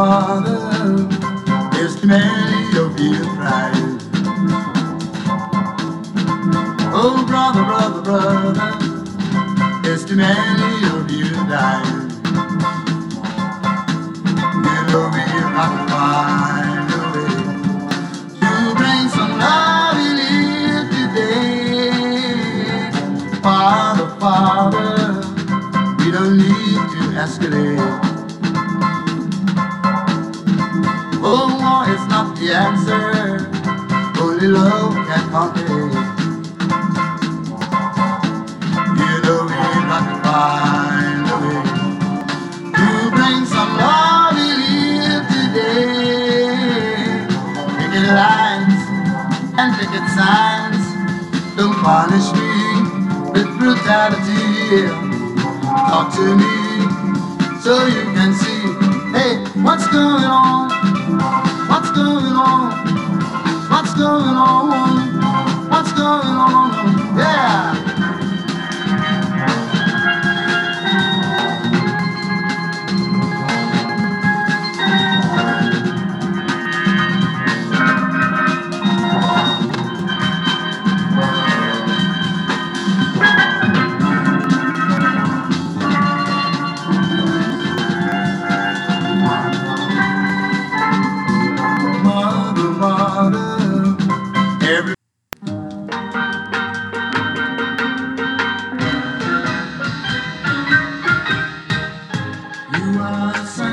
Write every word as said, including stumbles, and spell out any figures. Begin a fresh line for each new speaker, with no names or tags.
mother, there's too many of you crying. Oh, brother, brother, brother, there's too many of you dying. You know we've got to find a way to bring some love in here today. Father, Father, we don't need to escalate. Oh, war is not the answer, only love can conquer. You know we've got to find a way to bring some love in here today. Picket lines and picket signs, don't punish me with brutality. Talk to me so you can see, hey, what's going on? What's going on? What's going on? What's going on? Yeah. Mother, mother, every you are the sun.